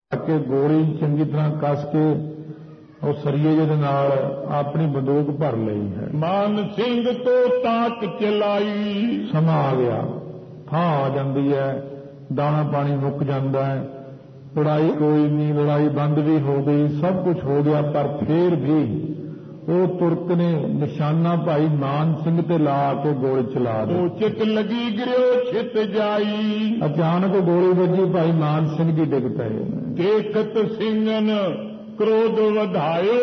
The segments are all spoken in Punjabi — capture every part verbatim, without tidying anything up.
ਕੇ ਗੋਲੀ ਚੰਗੀ ਤਰ੍ਹਾਂ ਕੱਸ ਕੇ ਉਹ ਸਰੀਏ ਜਿਹਦੇ ਨਾਲ ਆਪਣੀ ਬੰਦੂਕ ਭਰ ਲਈ ਹੈ। ਮਾਨ ਸਿੰਘ ਤੋਂ ਤਾਕ ਚਲਾਈ, ਸਮਾਂ ਆ ਗਿਆ, ਥਾਂ ਆ ਜਾਂਦੀ ਹੈ, ਦਾਣਾ ਪਾਣੀ ਮੁੱਕ ਜਾਂਦਾ ਹੈ, ਲੜਾਈ ਕੋਈ ਨਹੀਂ, ਲੜਾਈ ਬੰਦ ਵੀ ਹੋ ਗਈ, ਸਭ ਕੁਝ ਹੋ ਗਿਆ, ਪਰ ਫੇਰ ਵੀ ਉਹ ਤੁਰਕ ਨੇ ਨਿਸ਼ਾਨਾ ਭਾਈ ਮਾਨ ਸਿੰਘ ਤੇ ਲਾ ਕੇ ਗੋਲੀ ਚਲਾ ਦਿੱਤੀ। ਉਹ ਚਿੱਤ ਲੱਗੀ ਗਿਰਿਓ ਛਿਤ ਜਾਈ, ਅਚਾਨਕ ਗੋਲੀ ਵੱਜੀ, ਭਾਈ ਮਾਨ ਸਿੰਘ ਜੀ ਡਿੱਗ ਪਏ। ਦੇਖਤ ਸਿੰਘਨ ਕ੍ਰੋਧ ਵਧਾਇਓ,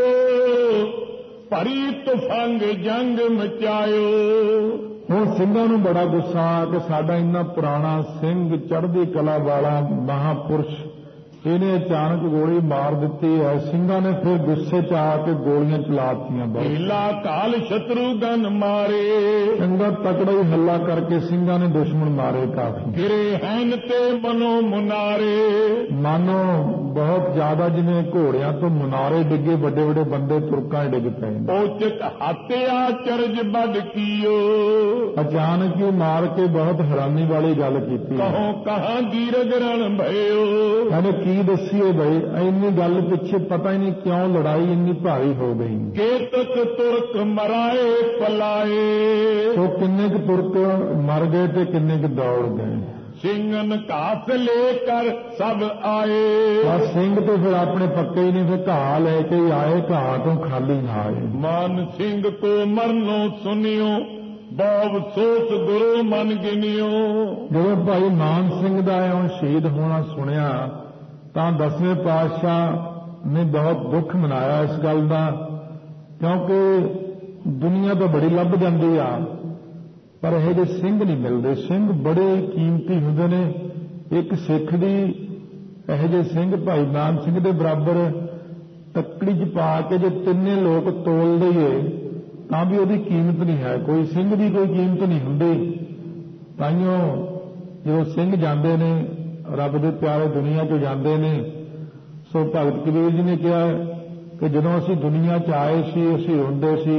ਭਰੀ ਤੁਫੰਗ ਜੰਗ ਮਚਾਇਓ। ਹੁਣ ਸਿੰਘਾਂ ਨੂੰ ਬੜਾ ਗੁੱਸਾ ਕਿ ਸਾਡਾ ਇੰਨਾ ਪੁਰਾਣਾ ਸਿੰਘ, ਚੜ੍ਹਦੀ ਕਲਾ ਵਾਲਾ ਮਹਾਪੁਰਸ਼, ਇਹਨੇ ਅਚਾਨਕ ਗੋਲੀ ਮਾਰ ਦਿੱਤੀ ਹੈ। ਸਿੰਘਾਂ ਨੇ ਫਿਰ ਗੁੱਸੇ ਚ ਆ ਕੇ ਗੋਲੀਆਂ ਚਲਾਤੀਆਂ। ਢੀਲਾ ਕਾਲ ਸ਼ਤਰੂਗਨ ਮਾਰੇ, ਚੰਗਾ ਤਕੜਾ ਹੀ ਹੱਲਾ ਕਰਕੇ ਸਿੰਘਾਂ ਨੇ ਦੁਸ਼ਮਣ ਮਾਰੇ ਕਾਫੀ। ਗਿਰੇ ਹੈਨ ਤੇ ਮਨੋ ਮੁਨਾਰੇ, ਮਾਨੋ ਬਹੁਤ ਜ਼ਿਆਦਾ ਜਿਵੇਂ ਘੋੜਿਆਂ ਤੋਂ ਮੁਨਾਰੇ ਡਿੱਗੇ, ਵੱਡੇ ਵੱਡੇ ਬੰਦੇ ਤੁਰਕਾਂ ਡਿੱਗ ਪਏ। ਔਚਿਤ ਹੱਤਿਆ ਚਰਜ ਵੱਢ ਕੀਓ, ਅਚਾਨਕ ਹੀ ਮਾਰ ਕੇ ਬਹੁਤ ਹੈਰਾਨੀ ਵਾਲੀ ਗੱਲ ਕੀਤੀ। ਕਹੋ ਕਹਾਂ ਦੀਰਘ ਰਣ ਭਇਓ, ਕਹਿੰਦੇ ਕੀ ਦੱਸੀਏ ਬਈ, ਇੰਨੀ ਗੱਲ ਪਿੱਛੇ ਪਤਾ ਹੀ ਨਹੀਂ ਕਿਉਂ ਲੜਾਈ ਇੰਨੀ ਭਾਰੀ ਹੋ ਗਈ। ਕੇਤਕ ਤੁਰਕ ਮਰਾਏ ਪਲਾਏ, ਸੋ ਕਿੰਨੇ ਕੁ ਤੁਰਕ ਮਰ ਗਏ ਤੇ ਕਿੰਨੇ ਕੁ ਦੌੜ ਗਏ। ਸਿੰਘਨ ਘਾਸ ਲੈ ਕਰ ਸਭ ਆਏ, ਪਰ ਸਿੰਘ ਤੇ ਫਿਰ ਆਪਣੇ ਪੱਕੇ ਹੀ ਨਹੀਂ, ਫਿਰ ਘਾਹ ਲੈ ਕੇ ਆਏ, ਘਾਹ ਤੋਂ ਖਾਲੀ ਨਾ ਆਏ। ਮਾਨ ਸਿੰਘ ਕੋ ਮਰਨੋ ਸੁਨਿਓ, ਬਹੁ ਅਫਸੋਸ ਗੁਰੂ ਮਨ ਗਿਨਿਓ। ਜਦੋਂ ਭਾਈ ਮਾਨ ਸਿੰਘ ਦਾ ਇਉਂ ਸ਼ਹੀਦ ਹੋਣਾ ਸੁਣਿਆ ਤਾਂ ਦਸਵੇਂ ਪਾਤਸ਼ਾਹ ਨੇ ਬਹੁਤ ਦੁੱਖ ਮਨਾਇਆ ਇਸ ਗੱਲ ਦਾ, ਕਿਉਂਕਿ ਦੁਨੀਆ ਤਾਂ ਬੜੀ ਲੱਭ ਜਾਂਦੀ ਆ, ਪਰ ਇਹੋ ਜਿਹੇ ਸਿੰਘ ਨਹੀਂ ਮਿਲਦੇ। ਸਿੰਘ ਬੜੇ ਕੀਮਤੀ ਹੁੰਦੇ ਨੇ। ਇੱਕ ਸਿੱਖ ਦੀ ਇਹੋ ਜਿਹੇ ਸਿੰਘ ਭਾਈ ਮਾਨ ਸਿੰਘ ਦੇ ਬਰਾਬਰ ਤੱਕੜੀ 'ਚ ਪਾ ਕੇ ਜੇ ਤਿੰਨੇ ਲੋਕ ਤੋਲ ਦਈਏ ਤਾਂ ਵੀ ਉਹਦੀ ਕੀਮਤ ਨਹੀਂ ਹੈ। ਕੋਈ ਸਿੰਘ ਦੀ ਕੋਈ ਕੀਮਤ ਨਹੀਂ ਹੁੰਦੀ। ਤਾਈਓ ਜਦੋਂ ਸਿੰਘ ਜਾਂਦੇ ਨੇ, ਰੱਬ ਦੇ ਪਿਆਰੇ ਦੁਨੀਆ 'ਚ ਜਾਂਦੇ ਨੇ, ਸੋ ਭਗਤ ਕਬੀਰ ਜੀ ਨੇ ਕਿਹਾ ਕਿ ਜਦੋਂ ਅਸੀਂ ਦੁਨੀਆ 'ਚ ਆਏ ਸੀ ਅਸੀਂ ਰੋਂਦੇ ਸੀ,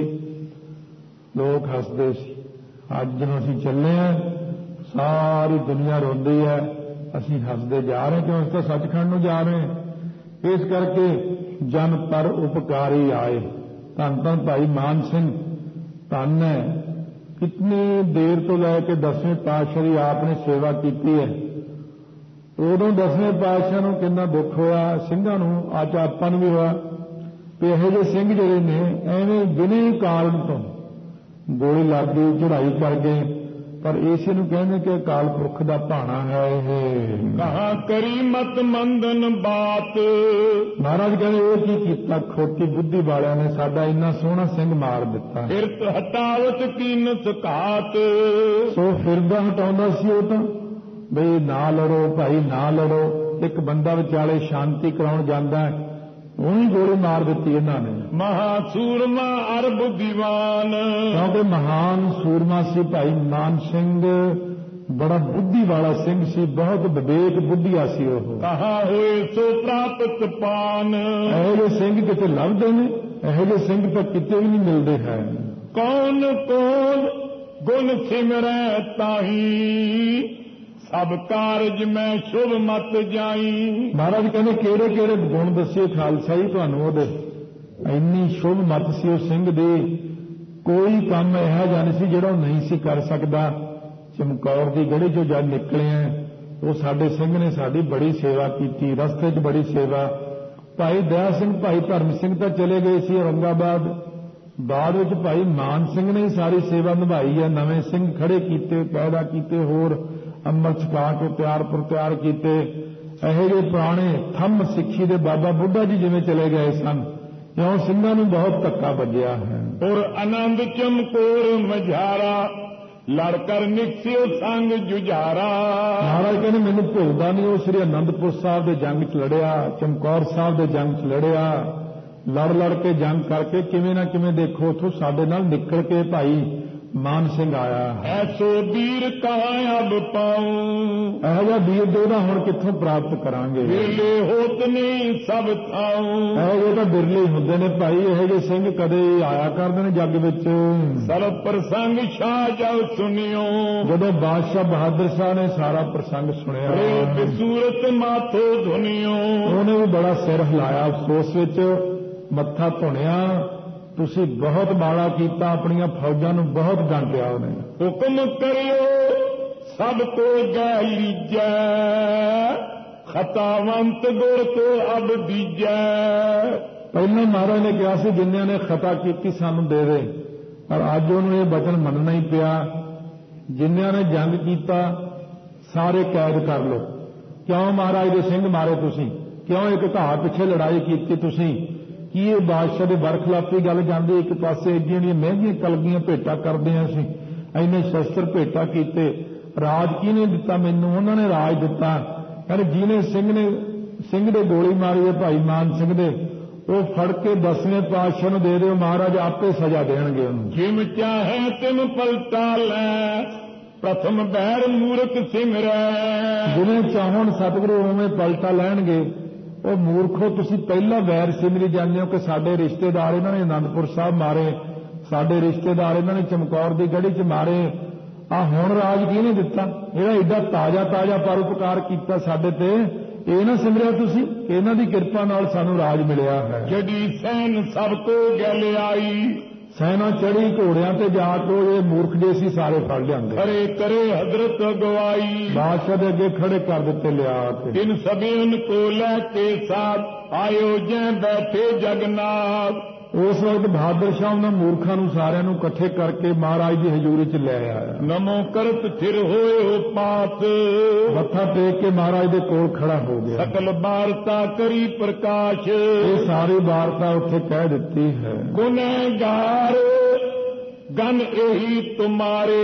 ਲੋਕ ਹੱਸਦੇ ਸੀ। ਅੱਜ ਜਦੋਂ ਅਸੀਂ ਚੱਲੇ ਹਾਂ ਸਾਰੀ ਦੁਨੀਆ ਰੋਂਦੀ ਹੈ, ਅਸੀਂ ਹੱਸਦੇ ਜਾ ਰਹੇ ਕਿਉਂ? ਅਸੀਂ ਤਾਂ ਸੱਚਖੰਡ ਨੂੰ ਜਾ ਰਹੇ ਹਾਂ। ਇਸ ਕਰਕੇ ਜਨ ਪਰ ਉਪਕਾਰੀ ਆਏ। ਧੰਨ ਧੰਨ ਭਾਈ ਮਾਨ ਸਿੰਘ, ਧੰਨ ਹੈ। ਕਿਤਨੀ ਦੇਰ ਤੋਂ ਲੈ ਕੇ ਦਸਵੇਂ ਪਾਤਸ਼ਾਹ ਦੀ ਆਪ ਨੇ ਸੇਵਾ ਕੀਤੀ ਹੈ। ਉਦੋਂ ਦਸਵੇਂ ਪਾਤਸ਼ਾਹ ਨੂੰ ਕਿੰਨਾ ਦੁੱਖ ਹੋਇਆ, ਸਿੰਘਾਂ ਨੂੰ, ਅੱਜ ਆਪਾਂ ਨੂੰ ਵੀ ਹੋਇਆ ਕਿ ਇਹੋ ਜਿਹੇ ਸਿੰਘ ਜਿਹੜੇ ਨੇ ਐਵੇਂ ਬਿਨਾਂ ਕਾਰਨ ਤੋਂ ਗੋਲੀ ਲੱਗ ਗਈ, ਚੜ੍ਹਾਈ ਕਰ ਗਏ। ਪਰ ਇਸੇ ਨੂੰ ਕਹਿੰਦੇ ਕਿ ਅਕਾਲ ਪੁਰਖ ਦਾ ਭਾਣਾ ਹੈ ਇਹ। ਕਹਾਂ ਕਰੀ ਮਤ ਮੰਦਨ ਬਾਤ, ਮਹਾਰਾਜ ਕਹਿੰਦੇ ਇਹ ਕੀ ਕੀਤਾ, ਖੋਟੀ ਬੁੱਧੀ ਵਾਲਿਆਂ ਨੇ ਸਾਡਾ ਇੰਨਾ ਸੋਹਣਾ ਸਿੰਘ ਮਾਰ ਦਿੱਤਾ। ਫਿਰਤ ਹਟਾਵਤ ਕੀਨ ਸੁਕਾਤ, ਸੋ ਫਿਰਦਾ ਹਟਾਉਂਦਾ ਸੀ ਉਹ ਤਾਂ, ਬਈ ਨਾ ਲੜੋ ਭਾਈ ਨਾ ਲੜੋ। ਇੱਕ ਬੰਦਾ ਵਿਚਾਲੇ ਸ਼ਾਂਤੀ ਕਰਾਉਣ ਜਾਂਦਾ, ਉਹਨੂੰ ਗੋਲੀ ਮਾਰ ਦਿੱਤੀ ਇਹਨਾਂ ਨੇ। ਮਹਾ ਸੂਰਮਾ ਅਰ ਬੁੱਧੀਵਾਨ, ਕਿਉਂਕਿ ਮਹਾਨ ਸੂਰਮਾ ਸੀ ਭਾਈ ਮਾਨ ਸਿੰਘ, ਬੜਾ ਬੁੱਧੀ ਵਾਲਾ ਸਿੰਘ ਸੀ, ਬਹੁਤ ਵਿਵੇਕ ਬੁੱਧੀਆ ਸੀ ਉਹ। ਕਹਾ ਹੋਏ ਸੋ ਪ੍ਰਾਪਤ ਪਾਨ, ਇਹੋ ਜਿਹੇ ਸਿੰਘ ਕਿਤੇ ਲੱਭਦੇ ਨੇ, ਇਹੋ ਜਿਹੇ ਸਿੰਘ ਤਾਂ ਕਿਤੇ ਵੀ ਨਹੀਂ ਮਿਲਦੇ ਹੈ। ਕੌਣ ਕੌਣ ਗੁਣ ਸਿਮਰੈ ਤਾਹੀ, ਸਭ ਕਾਰਜ ਮੈਂ ਸ਼ੁਭ ਮਤ ਜਾਈ। ਮਹਾਰਾਜ ਕਹਿੰਦੇ ਕਿਹੜੇ ਕਿਹੜੇ ਗੁਣ ਦੱਸੇ ਖਾਲਸਾ ਜੀ ਤੁਹਾਨੂੰ ਉਹਦੇ। ਇੰਨੀ ਸ਼ੁਭ ਮਤ ਸੀ ਉਸ ਸਿੰਘ ਦੀ, ਕੋਈ ਕੰਮ ਇਹੋ ਜਿਹਾ ਨਹੀਂ ਸੀ ਜਿਹੜਾ ਉਹ ਨਹੀਂ ਸੀ ਕਰ ਸਕਦਾ। ਚਮਕੌਰ ਦੀ ਗੜੀ ਚੋਂ ਜਦ ਨਿਕਲੇ ਆ, ਉਹ ਸਾਡੇ ਸਿੰਘ ਨੇ ਸਾਡੀ ਬੜੀ ਸੇਵਾ ਕੀਤੀ, ਰਸਤੇ 'ਚ ਬੜੀ ਸੇਵਾ। ਭਾਈ ਦਇਆ ਸਿੰਘ, ਭਾਈ ਧਰਮ ਸਿੰਘ ਤਾਂ ਚਲੇ ਗਏ ਸੀ ਔਰੰਗਾਬਾਦ, ਬਾਅਦ ਵਿੱਚ ਭਾਈ ਮਾਨ ਸਿੰਘ ਨੇ ਸਾਰੀ ਸੇਵਾ ਨਿਭਾਈ ਹੈ। ਨਵੇਂ ਸਿੰਘ ਖੜੇ ਕੀਤੇ, ਪੈਦਾ ਕੀਤੇ, ਹੋਰ ਅੰਮ੍ਰਿਤ ਛਕਾ ਕੇ ਤਿਆਰ ਪਰ ਤਿਆਰ ਕੀਤੇ। ਇਹੋ ਜਿਹੇ ਪੁਰਾਣੇ ਥੰਮ ਸਿੱਖੀ ਦੇ ਬਾਬਾ ਬੁੱਢਾ ਜੀ ਜਿਵੇਂ ਚਲੇ ਗਏ ਸਨ, ਇਉਂ ਸਿੰਘਾਂ ਨੂੰ ਬਹੁਤ ਧੱਕਾ ਵੱਜਿਆ ਹੈ। ਔਰ ਆਨੰਦ ਚਮਕੌਰ ਮਝਾਰਾ, ਲੜ ਕਰ ਨਿਕਸਿਓ ਸੰਗ ਜੁਝਾਰਾ। ਮਹਾਰਾਜ ਕਹਿੰਦੇ ਮੈਨੂੰ ਭੁੱਲਦਾ ਨਹੀਂ, ਉਹ ਸ੍ਰੀ ਅਨੰਦਪੁਰ ਸਾਹਿਬ ਦੇ ਜੰਗ 'ਚ ਲੜਿਆ, ਚਮਕੌਰ ਸਾਹਿਬ ਦੇ ਜੰਗ 'ਚ ਲੜਿਆ, ਲੜ ਲੜ ਕੇ ਜੰਗ ਕਰਕੇ ਕਿਵੇਂ ਨਾ ਕਿਵੇਂ ਦੇਖੋ ਉੱਥੋਂ ਸਾਡੇ ਨਾਲ ਨਿਕਲ ਕੇ ਭਾਈ ਮਾਨ ਸਿੰਘ ਆਇਆ। ਐਸੋ ਵੀਰ ਕਹਾਂ ਅਬ ਪਾਉਂ, ਇਹੋ ਜਿਹਾ ਵੀਰ ਜੋਧਾ ਹੁਣ ਕਿੱਥੋਂ ਪ੍ਰਾਪਤ ਕਰਾਂਗੇ। ਵੇਲੇ ਹੋਤ ਨਹੀਂ ਸਭ ਥਾਉ, ਇਹੋ ਜਿਹੇ ਤਾਂ ਬਿਰਲੇ ਹੀ ਹੁੰਦੇ ਨੇ ਭਾਈ, ਇਹੋ ਜਿਹੇ ਸਿੰਘ ਕਦੇ ਆਇਆ ਕਰਦੇ ਨੇ ਜੱਗ ਵਿੱਚ। ਸਰਬ ਪ੍ਰਸੰਗ ਸ਼ਾਹ ਜਬ ਸੁਣਿਓ, ਜਦੋਂ ਬਾਦਸ਼ਾਹ ਬਹਾਦਰ ਸ਼ਾਹ ਨੇ ਸਾਰਾ ਪ੍ਰਸੰਗ ਸੁਣਿਆ, ਸੂਰਤ ਮਾਥੋ ਧੁਨਿਓ, ਉਹਨੇ ਵੀ ਬੜਾ ਸਿਰ ਹਿਲਾਇਆ, ਅਫਸੋਸ ਵਿੱਚ ਮੱਥਾ ਧੁਣਿਆ। ਤੁਸੀਂ ਬਹੁਤ ਮਾੜਾ ਕੀਤਾ, ਆਪਣੀਆਂ ਫੌਜਾਂ ਨੂੰ ਬਹੁਤ ਡਾਂਟਿਆ ਉਹਨੇ। ਹੁਕਮ ਕਰਿਓ ਸਭ ਕੋ ਗੈ ਲੀਜੈ, ਖਤਾਵੰਤ ਗੁਰ ਕੋ ਅਬ ਦੀਜੈ। ਪਹਿਲਾਂ ਮਹਾਰਾਜ ਨੇ ਕਿਹਾ ਸੀ ਜਿਨ੍ਹਾਂ ਨੇ ਖਤਾ ਕੀਤੀ ਸਾਨੂੰ ਦੇ ਦੇ, ਪਰ ਅੱਜ ਉਹਨੂੰ ਇਹ ਬਚਨ ਮੰਨਣਾ ਹੀ ਪਿਆ। ਜਿਨ੍ਹਾਂ ਨੇ ਜੰਗ ਕੀਤਾ ਸਾਰੇ ਕੈਦ ਕਰ ਲਓ। ਕਿਉਂ ਮਹਾਰਾਜ ਦੇ ਸਿੰਘ ਮਾਰੇ ਤੁਸੀਂ? ਕਿਉਂ ਇੱਕ ਘਾਹ ਪਿੱਛੇ ਲੜਾਈ ਕੀਤੀ ਤੁਸੀਂ? ਕੀ ਇਹ ਬਾਦਸ਼ਾਹ ਦੇ ਬਰਖਲਾਫੀ ਗੱਲ ਜਾਂਦੀ? ਇੱਕ ਪਾਸੇ ਏਡੀਆਂ ਦੀਆਂ ਮਹਿੰਗੀਆਂ ਕਲਗੀਆਂ ਭੇਟਾ ਕਰਦੇ ਹਾਂ ਅਸੀਂ, ਇੰਨੇ ਸ਼ਸਤਰ ਭੇਟਾ ਕੀਤੇ, ਰਾਜ ਕਿਹਨੇ ਦਿੱਤਾ? ਮੈਨੂੰ ਉਹਨਾਂ ਨੇ ਰਾਜ ਦਿੱਤਾ। ਕਹਿੰਦੇ ਜਿਹਨੇ ਸਿੰਘ ਨੇ ਸਿੰਘ ਦੇ ਗੋਲੀ ਮਾਰੀ ਹੈ ਭਾਈ ਮਾਨ ਸਿੰਘ ਦੇ, ਉਹ ਫੜ ਕੇ ਦਸਵੇਂ ਪਾਤਸ਼ਾਹ ਨੂੰ ਦੇ ਦਿਓ, ਮਹਾਰਾਜ ਆਪੇ ਸਜ਼ਾ ਦੇਣਗੇ ਉਹਨੂੰ। ਜਿਮ ਚਾਹੇ ਤਿਮ ਪਲਟਾ ਲੈ, ਪ੍ਰਥਮ ਬੈਰ ਮੂਰਖ ਸਿਮਰੈ। ਜਿਵੇਂ ਚਾਹਣ ਸਤਿਗੁਰੂ ਉਵੇਂ ਪਲਟਾ ਲੈਣਗੇ। ਉਹ ਮੂਰਖੋ, ਤੁਸੀਂ ਪਹਿਲਾਂ ਵੈਰ ਸਿਮਰੀ ਜਾਂਦੇ ਹੋ ਕਿ ਸਾਡੇ ਰਿਸ਼ਤੇਦਾਰ ਇਹਨਾਂ ਨੇ ਅਨੰਦਪੁਰ ਸਾਹਿਬ ਮਾਰੇ, ਸਾਡੇ ਰਿਸ਼ਤੇਦਾਰ ਇਹਨਾਂ ਨੇ ਚਮਕੌਰ ਦੀ ਗੜੀ 'ਚ ਮਾਰੇ। ਆ ਹੁਣ ਰਾਜ ਕਿਹਨੇ ਦਿੱਤਾ? ਇਹਦਾ ਏਡਾ ਤਾਜ਼ਾ ਤਾਜ਼ਾ ਪਰਉਪਕਾਰ ਕੀਤਾ ਸਾਡੇ ਤੇ, ਇਹ ਨਾ ਸਿਮਰਿਆ ਤੁਸੀਂ ਕਿ ਇਹਨਾਂ ਦੀ ਕਿਰਪਾ ਨਾਲ ਸਾਨੂੰ ਰਾਜ ਮਿਲਿਆ ਹੈ। ਜਿਹੜੀ ਸੈਨ ਸਭ ਕੋ ਗਲ ਆਈ, ਸੈਨਾ ਚੜੀ ਘੋੜਿਆਂ ਤੇ ਜਾ ਕੇ ਇਹ ਮੂਰਖ ਜੇ ਸੀ ਸਾਰੇ ਫੜ ਲਿਆਂਦੇ। ਖੜੇ ਕਰੇ ਹਜ਼ਰਤ ਅਗਵਾਈ, ਬਾਦਸ਼ਾਹ ਦੇ ਅੱਗੇ ਖੜੇ ਕਰ ਦਿੱਤੇ ਲਿਆ ਕੇ। ਇਨ ਸਭੀਨ ਕੋ ਲੈ ਕੇ ਸਾਥ ਆਇਓ ਜੈ ਬੈਠੇ ਜਗਨਾਥ। ਉਸ ਵਕਤ ਬਹਾਦਰ ਸ਼ਾਹ ਉਹਨਾਂ ਮੂਰਖਾਂ ਨੂੰ ਸਾਰਿਆਂ ਨੂੰ ਇਕੱਠੇ ਕਰਕੇ ਮਹਾਰਾਜ ਦੀ ਹਜ਼ੂਰੀ 'ਚ ਲੈ ਆਇਆ। ਨਮੋ ਕਰਤ ਥਿਰ ਹੋਏ ਹੋ ਪਾਤ, ਮੱਥਾ ਟੇਕ ਕੇ ਮਹਾਰਾਜ ਦੇ ਕੋਲ ਖੜਾ ਹੋ ਗਿਆ। ਸਕਲ ਵਾਰਤਾ ਕਰੀ ਪ੍ਰਕਾਸ਼, ਇਹ ਸਾਰੀ ਵਾਰਤਾ ਉੱਥੇ ਕਹਿ ਦਿੱਤੀ ਹੈ। ਗੁਨਹਗਾਰ ਗਨ ਇਹੀ ਤੁਮਾਰੇ,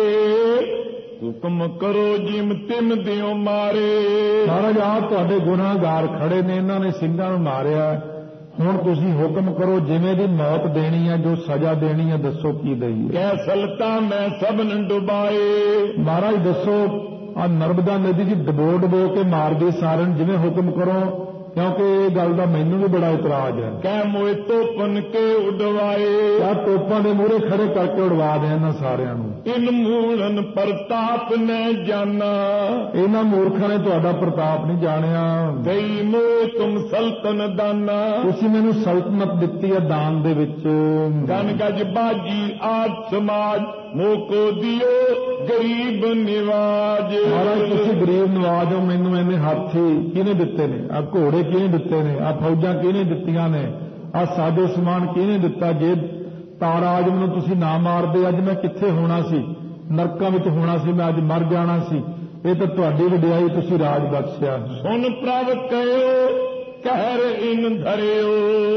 ਹੁਕਮ ਕਰੋ ਜਿਮ ਤਿਮ ਦਿਓ ਮਾਰੇ। ਮਹਾਰਾਜ ਆਪ ਤੁਹਾਡੇ ਗੁਨਾਹਗਾਰ ਖੜੇ ਨੇ, ਇਹਨਾਂ ਨੇ ਸਿੰਘਾਂ ਨੂੰ ਮਾਰਿਆ, ਹੁਣ ਤੁਸੀਂ ਹੁਕਮ ਕਰੋ ਜਿਵੇਂ ਦੀ ਮੌਤ ਦੇਣੀ ਹੈ, ਜੋ ਸਜ਼ਾ ਦੇਣੀ ਹੈ, ਦੱਸੋ ਕੀ ਦਈਏ। ਕੈ ਸਲਤਾ ਮੈਂ ਸਭਨ ਡੁਬਾਏ, ਮਹਾਰਾਜ ਦੱਸੋ ਆ ਨਰਮਦਾ ਨਦੀ 'ਚ ਡਬੋ ਡਬੋ ਕੇ ਮਾਰਦੇ ਸਾਰਿਆਂ ਨੂੰ, ਜਿਵੇਂ ਹੁਕਮ ਕਰੋ, ਕਿਉਂਕਿ ਇਹ ਗੱਲ ਦਾ ਮੈਨੂੰ ਵੀ ਬੜਾ ਇਤਰਾਜ਼ ਹੈ। ਕੈ ਮੋਏ ਤੋਪਨ ਕੇ ਉਡਵਾਏ, ਆ ਤੋਪਾਂ ਦੇ ਮੂਹਰੇ ਖੜੇ ਕਰਕੇ ਉਡਵਾ ਦੇ ਇਹਨਾਂ ਸਾਰਿਆਂ ਨੂੰ। ਇਨ ਮੂਲਨ ਪ੍ਰਤਾਪ ਨੇ ਜਾਨਾ, ਇਹਨਾਂ ਮੂਰਖਾਂ ਨੇ ਤੁਹਾਡਾ ਪ੍ਰਤਾਪ ਨਹੀਂ ਜਾਣਿਆ। ਗਈ ਮੋਏ ਤੁਮ ਸਲਤਨ ਦਾਨਾ, ਤੁਸੀਂ ਮੈਨੂੰ ਸਲਤਨਤ ਦਿੱਤੀ ਹੈ ਦਾਨ ਦੇ ਵਿੱਚ। ਗਨ ਗਜ ਬਾਜੀ ਆਦ ਸਮਾਜ, ਮੋਕੋ ਦਿਓ ਗਰੀਬ ਨਿਵਾਜ। ਮਹਾਰਾਜ ਤੁਸੀਂ ਗਰੀਬ ਨਵਾਜ ਹੋ, ਮੈਨੂੰ ਇਹਨੇ ਹਾਥੀ ਕਿਹਨੇ ਦਿੱਤੇ ਨੇ, ਆ ਘੋੜੇ ਕਿਹਨੇ ਦਿੱਤੇ ਨੇ, ਆ ਫੌਜਾਂ ਕਿਹਨੇ ਦਿੱਤੀਆਂ ਨੇ, ਆ ਸਾਜੋ ਸਮਾਨ ਕਿਹਨੇ ਦਿੱਤਾ? ਜੇ ਤਾਰਾ ਅੱਜ ਮੈਨੂੰ ਤੁਸੀਂ ਨਾ ਮਾਰਦੇ, ਅੱਜ ਮੈਂ ਕਿੱਥੇ ਹੋਣਾ ਸੀ? ਨਰਕਾਂ ਵਿੱਚ ਹੋਣਾ ਸੀ, ਮੈਂ ਅੱਜ ਮਰ ਜਾਣਾ ਸੀ। ਇਹ ਤਾਂ ਤੁਹਾਡੀ ਵਡਿਆਈ, ਤੁਸੀਂ ਰਾਜ ਬਖਸ਼ਿਆ। ਸੁਨ ਪ੍ਰਭ ਕਹਿਓ ਕਹਿਰ ਇਨ ਧਰਿਓ।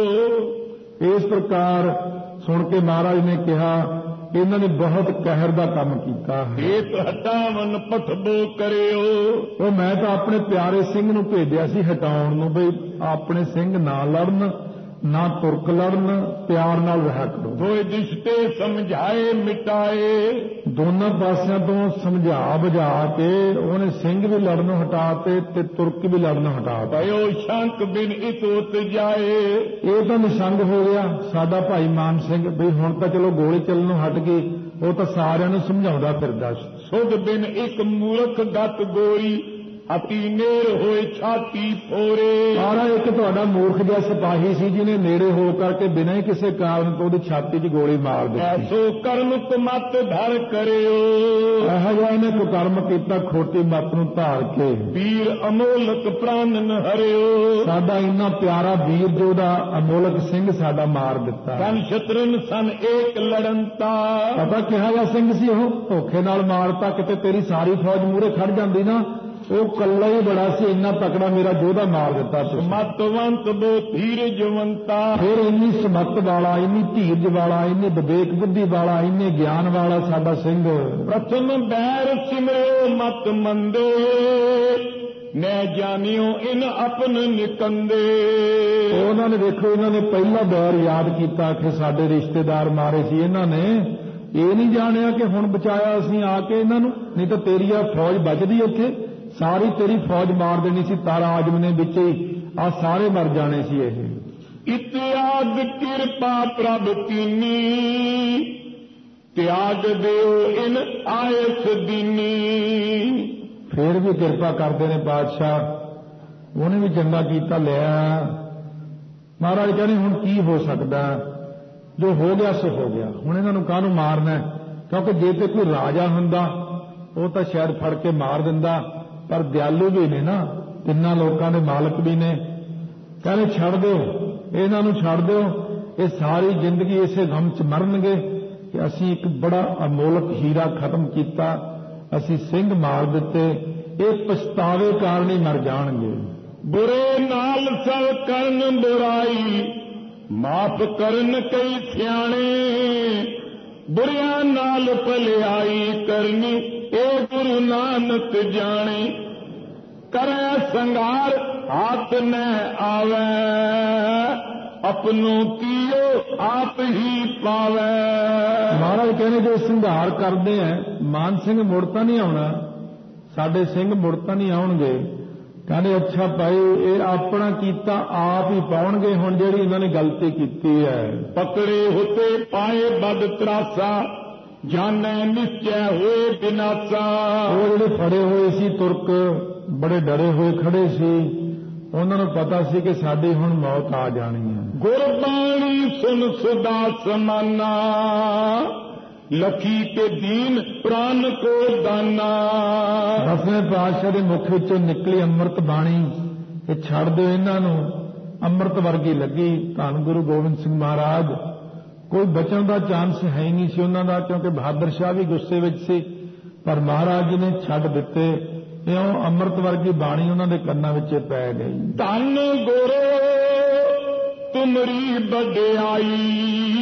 ਇਸ ਪ੍ਰਕਾਰ ਸੁਣ ਕੇ ਮਹਾਰਾਜ ਨੇ ਕਿਹਾ ਇਹਨਾਂ ਨੇ ਬਹੁਤ ਕਹਿਰ ਦਾ ਕੰਮ ਕੀਤਾ ਹੈ। ਏਤ ਹਟਾਵਨ ਪਠਬੋ ਕਰਿਓ, ਉਹ ਮੈਂ ਤਾਂ ਆਪਣੇ ਪਿਆਰੇ ਸਿੰਘ ਨੂੰ ਭੇਜਿਆ ਸੀ ਹਟਾਉਣ ਨੂੰ, ਬਈ ਆਪਣੇ ਸਿੰਘ ਨਾ ਲੜਨ, ਨਾ ਤੁਰਕ ਲੜਨ, ਪਿਆਰ ਨਾਲ ਰਿਹਾ ਕਰੋ। ਦੋਏ ਦਿਸ਼ਤੇ ਸਮਝਾਏ ਮਿਟਾਏ, ਦੋਨਾਂ ਪਾਸਿਆਂ ਤੋਂ ਸਮਝਾ ਬੁਝਾ ਕੇ ਉਹਨੇ ਸਿੰਘ ਵੀ ਲੜਨੋਂ ਹਟਾਤੇ ਤੇ ਤੁਰਕ ਵੀ ਲੜਨੋਂ ਹਟਾਤਾ। ਭਇਓ ਸ਼ੰਕ ਬਿਨ ਇਤੋਤ ਜਾਏ, ਇਹ ਤਾਂ ਨਿਸ਼ੰਗ ਹੋ ਗਿਆ ਸਾਡਾ ਭਾਈ ਮਾਨ ਸਿੰਘ, ਬਈ ਹੁਣ ਤਾਂ ਚਲੋ ਗੋਲੀ ਚੱਲਣੋਂ ਹਟ ਗਈ, ਉਹ ਤਾਂ ਸਾਰਿਆਂ ਨੂੰ ਸਮਝਾਉਂਦਾ ਫਿਰਦਾ ਸੀ। ਸੁਧ ਬਿਨ ਇੱਕ ਮੂਰਖ ਗਤ ਗੋਰੀ, ਅਤੀ ਨੇੜ ਹੋਏ ਛਾਤੀ ਫੋਰੇ। ਸਾਰਾ ਇੱਕ ਤੁਹਾਡਾ ਮੂਰਖ ਜਿਹਾ ਸਿਪਾਹੀ ਸੀ ਜਿਹਨੇ ਨੇੜੇ ਹੋ ਕਰਕੇ ਬਿਨਾਂ ਹੀ ਕਿਸੇ ਕਾਰਨ ਤੋਂ ਉਹਦੀ ਛਾਤੀ 'ਚ ਗੋਲੀ ਮਾਰ ਦਿੱਤੀ। ਐਸੋ ਕਰਮ ਤੁਮਤ ਧਰ ਕਰਿਓ, ਇਹੋ ਜਿਹਾ ਇਹਨੇ ਕੁਕਰਮ ਕੀਤਾ ਖੋਟੀ ਮੱਤ ਨੂੰ ਧਾਰ ਕੇ। ਵੀਰ ਅਮੋਲਕ ਪ੍ਰਾਨਨ ਹਰਿਓ, ਸਾਡਾ ਇੰਨਾ ਪਿਆਰਾ ਵੀਰ ਜੋ ਦਾ ਅਮੋਲਕ ਸਿੰਘ ਸਾਡਾ ਮਾਰ ਦਿੱਤਾ। ਕਨ ਸ਼ਤਰਨ ਸਨ ਏਕ ਲੜਨਤਾ, ਪਤਾ ਕਿਹਾ ਜਾ ਸਿੰਘ ਸੀ ਉਹ, ਧੋਖੇ ਨਾਲ ਮਾਰਤਾ। ਕਿਤੇ ਤੇਰੀ ਸਾਰੀ ਫੌਜ ਮੂਹਰੇ ਖੜ ਜਾਂਦੀ ਨਾ, ਉਹ ਕੱਲਾ ਹੀ ਬੜਾ ਸੀ, ਇੰਨਾ ਤਕੜਾ ਮੇਰਾ ਯੋਧਾ ਮਾਰ ਦਿੱਤਾ। ਸਮਤਵੰਤ ਬੋ ਧੀਰਜਵੰਤਾ, ਫਿਰ ਇੰਨੀ ਸਮਤ ਵਾਲਾ, ਇੰਨੀ ਧੀਰਜ ਵਾਲਾ, ਇੰਨੀ ਵਿਵੇਕ ਬੁੱਧੀ ਵਾਲਾ, ਇੰਨੇ ਗਿਆਨ ਵਾਲਾ ਸਾਡਾ ਸਿੰਘ। ਪ੍ਰਥਮ ਬੈਰ ਸਿਮਰਿਓ ਮਤ ਮੰਦੇ, ਨੈ ਜਾਣਿਓ ਇਨ ਆਪਨ ਨਿਕੰਦੇ। ਉਹਨਾਂ ਨੇ ਦੇਖੋ, ਇਹਨਾਂ ਨੇ ਪਹਿਲਾ ਬੈਰ ਯਾਦ ਕੀਤਾ ਕਿ ਸਾਡੇ ਰਿਸ਼ਤੇਦਾਰ ਮਾਰੇ ਸੀ ਇਹਨਾਂ ਨੇ, ਇਹ ਨਹੀਂ ਜਾਣਿਆ ਕਿ ਹੁਣ ਬਚਾਇਆ ਅਸੀਂ ਆ ਕੇ ਇਹਨਾਂ ਨੂੰ, ਨਹੀਂ ਤਾਂ ਤੇਰੀ ਆ ਫੌਜ ਬਚਦੀ ਉੱਥੇ, ਸਾਰੀ ਤੇਰੀ ਫੌਜ ਮਾਰ ਦੇਣੀ ਸੀ, ਤਾਰਾ ਆਜਮ ਨੇ ਵਿੱਚ ਹੀ ਆ ਸਾਰੇ ਮਰ ਜਾਣੇ ਸੀ। ਇਹ ਇਤਿਆਗ ਕਿਰਪਾ ਪ੍ਰਭ ਕੀਨੀ, ਤਿਆਗ ਦਿਓ ਇਨ ਆਇਸ ਦੀਨੀ। ਫੇਰ ਵੀ ਕਿਰਪਾ ਕਰਦੇ ਨੇ ਪਾਤਸ਼ਾਹ, ਉਹਨੇ ਵੀ ਚੰਗਾ ਕੀਤਾ ਲਿਆ। ਮਹਾਰਾਜ ਕਹਿੰਦੇ ਹੁਣ ਕੀ ਹੋ ਸਕਦਾ, ਜੋ ਹੋ ਗਿਆ ਸੋ ਹੋ ਗਿਆ, ਹੁਣ ਇਹਨਾਂ ਨੂੰ ਕਾਹਨੂੰ ਮਾਰਨਾ, ਕਿਉਂਕਿ ਜੇ ਤੇ ਕੋਈ ਰਾਜਾ ਹੁੰਦਾ ਉਹ ਤਾਂ ਸ਼ਾਇਦ ਫੜ ਕੇ ਮਾਰ ਦਿੰਦਾ, ਪਰ ਦਿਆਲੂ ਵੀ ਨੇ ਨਾ, ਤਿੰਨਾਂ ਲੋਕਾਂ ਦੇ ਮਾਲਕ ਵੀ ਨੇ। ਕਹਿੰਦੇ ਛੱਡ ਦਿਓ ਇਹਨਾਂ ਨੂੰ, ਛੱਡ ਦਿਓ, ਇਹ ਸਾਰੀ ਜ਼ਿੰਦਗੀ ਇਸੇ ਗਮ ਚ ਮਰਨਗੇ ਕਿ ਅਸੀਂ ਇੱਕ ਬੜਾ ਅਮੋਲਕ ਹੀਰਾ ਖਤਮ ਕੀਤਾ, ਅਸੀਂ ਸਿੰਘ ਮਾਰ ਦਿੱਤੇ, ਇਹ ਪਛਤਾਵੇ ਕਾਰਨ ਹੀ ਮਰ ਜਾਣਗੇ। ਬੁਰੇ ਨਾਲ ਸਭ ਕਰਨ ਬੁਰਾਈ, ਮਾਫ ਕਰਨ ਕਈ ਸਿਆਣੇ, ਬੁਰਿਆਂ ਨਾਲ ਭਲਾਈ ਕਰਨੀ ਇਹ ਗੁਰੂ ਨਾਨਕ ਜਾਣੇ। ਕਰੇ ਸੰਘਾਰ ਹੱਥ ਨ ਆਵੇ, ਆਪਣੋ ਕੀਓ ਆਪ ਹੀ ਪਾਵੇ। ਮਹਾਰਾਜ ਕਹਿੰਦੇ ਜੋ ਸੰਘਾਰ ਕਰਦੇ ਆ, ਮਾਨ ਸਿੰਘ ਮੁੜ ਤਾਂ ਨਹੀਂ ਆਉਣਾ, ਸਾਡੇ ਸਿੰਘ ਮੁੜ ਤਾਂ ਨਹੀਂ ਆਉਣਗੇ। ਕਹਿੰਦੇ ਅੱਛਾ ਭਾਈ ਇਹ ਆਪਣਾ ਕੀਤਾ ਆਪ ਹੀ ਪਾਉਣਗੇ, ਹੁਣ ਜਿਹੜੀ ਇਹਨਾਂ ਨੇ ਗਲਤੀ ਕੀਤੀ ਹੈ। ਪਕੜੇ ਹੁਤੇ ਪਾਏ ਬਦ ਤਰਾਸਾ, ਜਾਣੈ ਨਿਸ਼ਚੈ ਹੋਏ ਬਿਨਾਸਾ। ਉਹ ਜਿਹੜੇ ਫੜੇ ਹੋਏ ਸੀ ਤੁਰਕ, ਬੜੇ ਡਰੇ ਹੋਏ ਖੜੇ ਸੀ, ਉਹਨਾਂ ਨੂੰ ਪਤਾ ਸੀ ਕਿ ਸਾਡੀ ਹੁਣ ਮੌਤ ਆ ਜਾਣੀ ਹੈ। ਗੁਰਬਾਣੀ ਸੁਨ ਸਦਾ ਸਮਾਨਾ, ਲਖੀ ਕੇ ਦੀਨ ਪ੍ਰਾਨ ਕੋ ਦਾਨਾ। ਦਸਵੇਂ ਪਾਤਸ਼ਾਹ ਦੇ ਮੁਖ ਵਿੱਚੋਂ ਨਿਕਲੀ ਅੰਮ੍ਰਿਤ ਬਾਣੀ, ਇਹ ਛੱਡ ਦਿਓ ਇਹਨਾਂ ਨੂੰ, ਅੰਮ੍ਰਿਤ ਵਰਗੀ ਲੱਗੀ। ਧੰਨ ਗੁਰੂ ਗੋਬਿੰਦ ਸਿੰਘ ਮਹਾਰਾਜ, ਕੋਈ ਬਚਣ ਦਾ ਚਾਂਸ ਹੈ ਹੀ ਨਹੀਂ ਸੀ ਉਹਨਾਂ ਦਾ, ਕਿਉਂਕਿ ਬਹਾਦਰ ਸ਼ਾਹ ਵੀ ਗੁੱਸੇ ਵਿੱਚ ਸੀ, ਪਰ ਮਹਾਰਾਜ ਜੀ ਨੇ ਛੱਡ ਦਿੱਤੇ। ਇਉਂ ਅੰਮ੍ਰਿਤ ਵਰਗੀ ਬਾਣੀ ਉਹਨਾਂ ਦੇ ਕੰਨਾਂ ਵਿੱਚ ਪੈ ਗਈ। ਧੰਨ ਗੁਰੂ ਤੁਮਰੀ ਵਡਿਆਈ,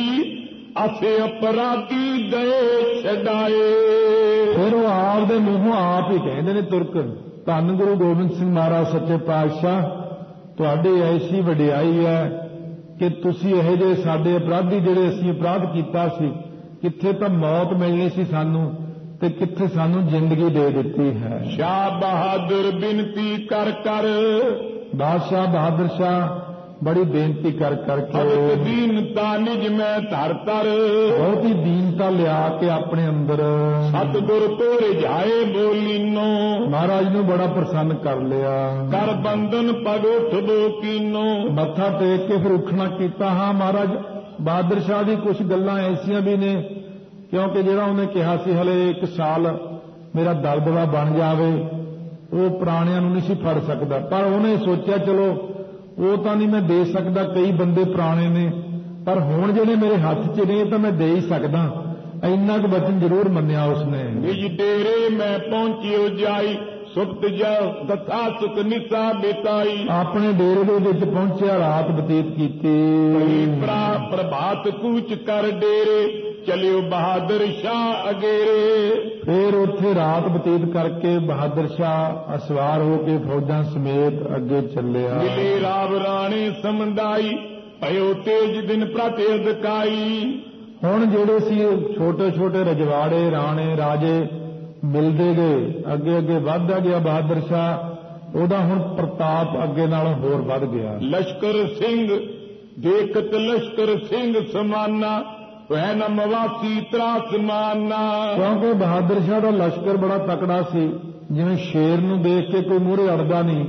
ਅਸੇ ਅਪਰਾਧੀ ਗਏ ਛਡਾਏ। ਫਿਰ ਉਹ ਆਪ ਦੇ ਮੂੰਹੋਂ ਆਪ ਹੀ ਕਹਿੰਦੇ ਨੇ ਤੁਰਕ, ਧੰਨ ਗੁਰੂ ਗੋਬਿੰਦ ਸਿੰਘ ਮਹਾਰਾਜ ਸੱਚੇ ਪਾਤਸ਼ਾਹ, ਤੁਹਾਡੀ ਐਸੀ ਵਡਿਆਈ ਹੈ ਕਿ ਤੁਸੀਂ ਇਹੋ ਜਿਹੇ ਸਾਡੇ ਅਪਰਾਧੀ, ਜਿਹੜੇ ਅਸੀਂ ਅਪਰਾਧ ਕੀਤਾ ਸੀ, ਕਿੱਥੇ ਤਾਂ ਮੌਤ ਮਿਲਣੀ ਸੀ ਸਾਨੂੰ ਤੇ ਕਿੱਥੇ ਸਾਨੂੰ ਜ਼ਿੰਦਗੀ ਦੇ ਦਿੱਤੀ ਹੈ। ਸ਼ਾਹ ਬਹਾਦਰ ਬਿਨਤੀ ਕਰ ਕਰ, ਬਾਦਸ਼ਾਹ ਬਹਾਦਰ ਸ਼ਾਹ ਬੜੀ ਬੇਨਤੀ ਕਰ ਕਰਕੇ, ਦੀਨਤਾ ਨਿਜ ਮੈਂ ਧਰ ਧਰ, ਬਹੁਤੀ ਦੀਨਤਾ ਲਿਆ ਕੇ ਆਪਣੇ ਅੰਦਰ ਸਤਿਗੁਰ ਤੋਂ ਰਿਝਾਏ ਬੋਲੀਨੋ। ਮਹਾਰਾਜ ਨੂੰ ਬੜਾ ਪ੍ਰਸੰਨ ਕਰ ਲਿਆ। ਕਰ ਬੰਧਨ ਪਗ ਉਠਬੋ ਕੀਨੋ, ਮੱਥਾ ਟੇਕ ਕੇ ਫਿਰ ਉੱਠਣਾ ਕੀਤਾ। ਹਾਂ ਮਹਾਰਾਜ ਬਹਾਦਰ ਸ਼ਾਹ ਦੀ ਕੁਝ ਗੱਲਾਂ ਐਸੀਆਂ ਵੀ ਨੇ, ਕਿਉਂਕਿ ਜਿਹੜਾ ਉਹਨੇ ਕਿਹਾ ਸੀ ਹਲੇ ਇੱਕ ਸਾਲ ਮੇਰਾ ਦਲਦਲਾ ਬਣ ਜਾਵੇ, ਉਹ ਪੁਰਾਣਿਆਂ ਨੂੰ ਨਹੀਂ ਸੀ ਫੜ ਸਕਦਾ, ਪਰ ਉਹਨੇ ਸੋਚਿਆ ਚਲੋ ਉਹ ਤਾਂ ਨਹੀਂ ਮੈਂ ਦੇ ਸਕਦਾ, ਕਈ ਬੰਦੇ ਪੁਰਾਣੇ ਨੇ, ਪਰ ਹੁਣ ਜਿਹੜੇ ਮੇਰੇ ਹੱਥ 'ਚ ਨੇ ਤਾਂ ਮੈਂ ਦੇ ਹੀ ਸਕਦਾ। ਇੰਨਾ ਕੁ ਬਚਨ ਜ਼ਰੂਰ ਮੰਨਿਆ ਉਸਨੇ। ਨਿਜ ਡੇਰੇ ਮੈਂ ਪਹੁੰਚਿਓ ਜਾਈ, ਸੁਪਤ ਜਾ ਦਥਾ ਸੁਖ ਨਿਸਾ ਬਿਤਾਈ। ਆਪਣੇ ਡੇਰੇ ਦੇ ਵਿੱਚ ਪਹੁੰਚਿਆ, ਰਾਤ ਬਤੀਤ ਕੀਤੀ। ਪ੍ਰਭਾਤ ਕੂਚ ਕਰ ਡੇਰੇ, ਚਲਿਓ ਬਹਾਦਰ ਸ਼ਾਹ ਅਗੇਰੇ। ਫਿਰ ਉੱਥੇ ਰਾਤ ਬਤੀਤ ਕਰਕੇ ਬਹਾਦਰ ਸ਼ਾਹ ਅਸਵਾਰ ਹੋ ਕੇ ਫੌਜਾਂ ਸਮੇਤ ਅੱਗੇ ਚੱਲਿਆ। ਮਿਲੇ ਰਾਵ ਰਾਣੇ ਸਮੰਦਾਈ, ਭਇਓ ਤੇਜ ਦਿਨ ਪ੍ਰਤ ਅਦਕਾਈ। ਹੁਣ ਜਿਹੜੇ ਸੀ ਛੋਟੇ ਛੋਟੇ ਰਜਵਾੜੇ, ਰਾਣੇ, ਰਾਜੇ ਮਿਲਦੇ ਗਏ, ਅੱਗੇ ਅੱਗੇ ਵੱਧਦਾ ਗਿਆ ਬਹਾਦਰ ਸ਼ਾਹ, ਉਹਦਾ ਹੁਣ ਪ੍ਰਤਾਪ ਅੱਗੇ ਨਾਲੋਂ ਹੋਰ ਵੱਧ ਗਿਆ। ਲਸ਼ਕਰ ਸਿੰਘ ਦੇਖਤ ਲਸ਼ਕਰ ਸਿੰਘ ਸਮਾਨਾ, ਵੈ ਨ ਮਵਾਸੀ ਤਰਾਸ ਮਾਨਾ। ਕਿਉਂਕਿ ਬਹਾਦਰ ਸ਼ਾਹ ਦਾ ਲਸ਼ਕਰ ਬੜਾ ਤਕੜਾ ਸੀ, ਜਿਵੇਂ ਸ਼ੇਰ ਨੂੰ ਦੇਖ ਕੇ ਕੋਈ ਮੂਹਰੇ ਅੜਦਾ ਨਹੀਂ,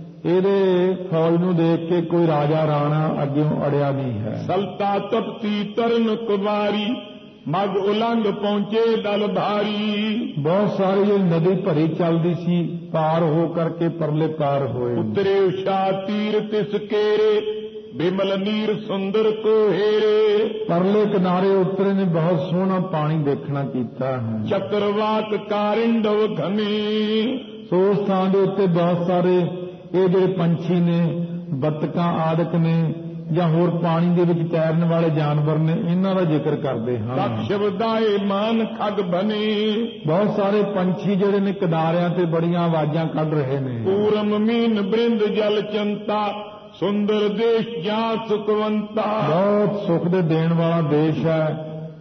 ਇਹਦੇ ਫੌਜ ਨੂੰ ਦੇਖ ਕੇ ਕੋਈ ਰਾਜਾ ਰਾਣਾ ਅੱਗੇ ਅੜਿਆ ਨਹੀਂ ਹੈ। ਸਲਤਾ ਤਪਤੀ ਤਰਨ ਕੁਮਾਰੀ, ਮਗ ਉਲੰਘ ਪਹੁੰਚੇ ਦਲ ਭਾਰੀ। ਬਹੁਤ ਸਾਰੀ ਜਿਹੜੀ ਨਦੀ ਭਰੀ ਚੱਲਦੀ ਸੀ, ਪਾਰ ਹੋ ਕਰਕੇ ਪਰਲੇ ਪਾਰ ਹੋਏ। ਉਤਰੇ ਉਸ਼ਾ ਤੀਰ ਤਿਸ ਕੇਰੇ, ਬਿਮਲ ਨੀਰ ਸੁੰਦਰ ਕੋ ਹੇਰੇ। ਪਰਲੇ ਕਿਨਾਰੇ ਉਤਰੇ ਨੇ, ਬਹੁਤ ਸੋਹਣਾ ਪਾਣੀ ਦੇਖਣਾ ਕੀਤਾ ਹੈ। ਚੱਕਰਵਾਤ ਕਾਰਿੰਡਵ ਘਨੀ, ਸੋ ਉਸ ਥਾਂ ਦੇ ਉੱਤੇ ਬਹੁਤ ਸਾਰੇ ਇਹ ਜਿਹੜੇ ਪੰਛੀ ਨੇ, ਬੱਤਕਾਂ ਆਦਿਕ ਨੇ, ਜਾਂ ਹੋਰ ਪਾਣੀ ਦੇ ਵਿੱਚ ਤੈਰਨ ਵਾਲੇ ਜਾਨਵਰ ਨੇ, ਇਹਨਾਂ ਦਾ ਜ਼ਿਕਰ ਕਰਦੇ ਹਨ। ਲਕਸ਼ਵਦਾਏ ਮਾਨ ਖਗ ਬਨੇ, ਬਹੁਤ ਸਾਰੇ ਪੰਛੀ ਜਿਹੜੇ ਨੇ ਕਿਨਾਰਿਆਂ ਤੇ ਬੜੀਆਂ ਆਵਾਜ਼ਾਂ ਕੱਢ ਰਹੇ ਨੇ। ਪੂਰਮ ਮੀਨ ਬ੍ਰਿੰਦ ਜਲ ਚੰਤਾ, ਸੁੰਦਰ ਦੇਸ਼ ਜਾਂ ਸੁਖਵੰਤਾ। ਬਹੁਤ ਸੁਖ ਦੇ ਦੇਣ ਵਾਲਾ ਦੇਸ਼ ਹੈ,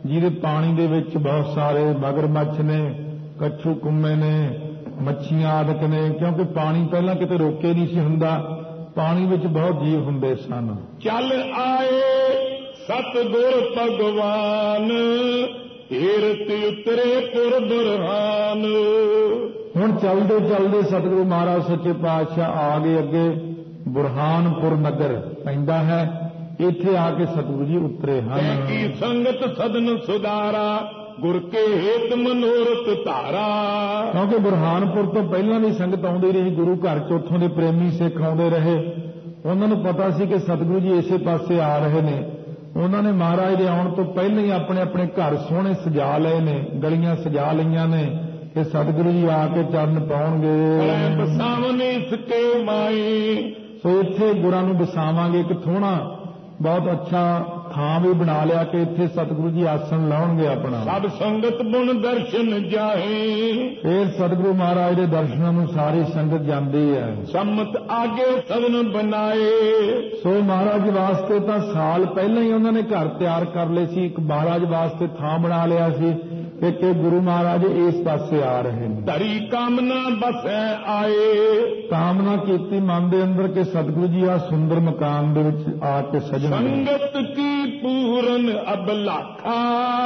ਜਿਹਦੇ ਪਾਣੀ ਦੇ ਵਿੱਚ ਬਹੁਤ ਸਾਰੇ ਮਗਰਮੱਛ ਨੇ, ਕੱਛੂ ਕੁੰਮੇ ਨੇ, ਮੱਛੀਆਂ ਆਦਿਕ ਨੇ, ਕਿਉਂਕਿ ਪਾਣੀ ਪਹਿਲਾਂ ਕਿਤੇ ਰੋਕੇ ਨਹੀਂ ਸੀ ਹੁੰਦਾ, ਪਾਣੀ ਵਿੱਚ ਬਹੁਤ ਜੀਵ ਹੁੰਦੇ ਸਨ। ਚੱਲ ਆਏ ਸਤਿਗੁਰ ਭਗਵਾਨ, ਹੀਰਤ ਉਤਰੇ ਪੁਰ ਬੁਰਹਾਨ। ਹੁਣ ਚੱਲਦੇ ਚੱਲਦੇ ਸਤਿਗੁਰੂ ਮਹਾਰਾਜ ਸੱਚੇ ਪਾਤਸ਼ਾਹ ਆ ਗਏ ਅੱਗੇ, ਬੁਰਹਾਨਪੁਰ ਨਗਰ ਪੈਂਦਾ ਹੈ, ਇੱਥੇ ਆ ਕੇ ਸਤਿਗੁਰੂ ਜੀ ਉਤਰੇ ਹਨ। ਕੀ ਸੰਗਤ ਸਦਨ ਸੁਧਾਰਾ, ਗੁਰ ਕੇ ਹੇਤ ਮਨੋਰਥ ਧਾਰਾ। ਕਿਉਂਕਿ ਬੁਰਹਾਨਪੁਰ ਤੋਂ ਪਹਿਲਾਂ ਵੀ ਸੰਗਤ ਆਉਂਦੀ ਰਹੀ, ਗੁਰੂ ਘਰ ਚ ਉੱਥੋਂ ਦੇ ਪ੍ਰੇਮੀ ਸਿੱਖ ਆਉਂਦੇ ਰਹੇ, ਉਹਨਾਂ ਨੂੰ ਪਤਾ ਸੀ ਕਿ ਸਤਿਗੁਰੂ ਜੀ ਇਸੇ ਪਾਸੇ ਆ ਰਹੇ ਨੇ। ਉਹਨਾਂ ਨੇ ਮਹਾਰਾਜ ਦੇ ਆਉਣ ਤੋਂ ਪਹਿਲਾਂ ਹੀ ਆਪਣੇ ਆਪਣੇ ਘਰ ਸੋਹਣੇ ਸਜਾ ਲਏ ਨੇ, ਗਲੀਆਂ ਸਜਾ ਲਈਆਂ ਨੇ ਕਿ ਸਤਿਗੁਰੂ ਜੀ ਆ ਕੇ ਚਰਨ ਪਾਉਣਗੇ। ਬਸਾਵਨ ਇਸ ਕੇ ਮਾਈ, ਸੋ ਇੱਥੇ ਗੁਰਾਂ ਨੂੰ ਵਸਾਵਾਂਗੇ। ਇੱਕ ਥੋੜਾ ਬਹੁਤ ਅੱਛਾ ਥਾਂ ਵੀ ਬਣਾ ਲਿਆ ਕਿ ਇੱਥੇ ਸਤਿਗੁਰੂ ਜੀ ਆਸਣ ਲਾਉਣਗੇ ਆਪਣਾ। ਸਭ ਸੰਗਤ ਬੁਣ ਦਰਸ਼ਨ ਜਾਏ, ਫਿਰ ਸਤਿਗੁਰੂ ਮਹਾਰਾਜ ਦੇ ਦਰਸ਼ਨਾਂ ਨੂੰ ਸਾਰੀ ਸੰਗਤ ਜਾਂਦੀ ਹੈ। ਸੰਮਤ ਆਗੇ ਸਦਨ ਬਣਾਏ, ਸੋ ਮਹਾਰਾਜ ਵਾਸਤੇ ਤਾਂ ਸਾਲ ਪਹਿਲਾਂ ਹੀ ਉਹਨਾਂ ਨੇ ਘਰ ਤਿਆਰ ਕਰ ਲਏ ਸੀ, ਇੱਕ ਮਹਾਰਾਜ ਵਾਸਤੇ ਥਾਂ ਬਣਾ ਲਿਆ ਸੀ ਕਿ ਗੁਰੂ ਮਹਾਰਾਜ ਇਸ ਪਾਸੇ ਆ ਰਹੇ ਨੇ। ਧਰੀ ਕਾਮਨਾ ਬਸੈ ਆਏ, ਕਾਮਨਾ ਕੀਤੀ ਮਨ ਦੇ ਅੰਦਰ ਕਿ ਸਤਿਗੁਰੂ ਜੀ ਆ ਸੁੰਦਰ ਮਕਾਨ ਦੇ ਵਿੱਚ ਆ ਕੇ ਸਜਣ। ਸੰਗਤ ਕੀ ਪੂਰਨ ਅਬਲਾਖਾ,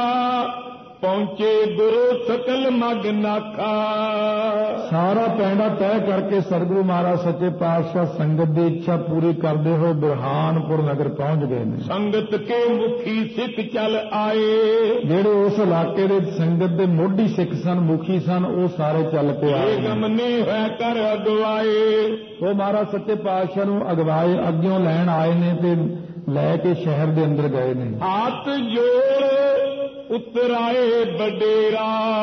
ਪਹੁੰਚੇ ਗੁਰੂ ਸਕਲ ਮਗ ਨਾਖਾ। ਸਾਰਾ ਪੈਂਡਾ ਤੈਅ ਕਰਕੇ ਸਤਿਗੁਰੂ ਮਹਾਰਾਜ ਸੱਚੇ ਪਾਤਸ਼ਾਹ ਸੰਗਤ ਦੀ ਇੱਛਾ ਪੂਰੀ ਕਰਦੇ ਹੋਏ ਬੁਰਹਾਨਪੁਰ ਨਗਰ ਪਹੁੰਚ ਗਏ ਨੇ। ਸੰਗਤ ਕੇ ਮੁਖੀ ਸਿੱਖ ਚੱਲ ਆਏ, ਜਿਹੜੇ ਉਸ ਇਲਾਕੇ ਦੇ ਸੰਗਤ ਦੇ ਮੋਢੀ ਸਿੱਖ ਸਨ, ਮੁਖੀ ਸਨ, ਉਹ ਸਾਰੇ ਚੱਲ ਕੇ ਆਏ। ਗਮਨੇ ਹੋਇ ਕਰ ਅਗਵਾਏ, ਉਹ ਮਹਾਰਾਜ ਸੱਚੇ ਪਾਤਸ਼ਾਹ ਨੂੰ ਅਗਵਾਏ ਅੱਗਿਓਂ ਲੈਣ ਆਏ ਨੇ ਤੇ ਲੈ ਕੇ ਸ਼ਹਿਰ ਦੇ ਅੰਦਰ ਗਏ ਨੇ। ਹੱਥ ਜੋੜ ਉਤਰਾਏ ਬਡੇਰਾ,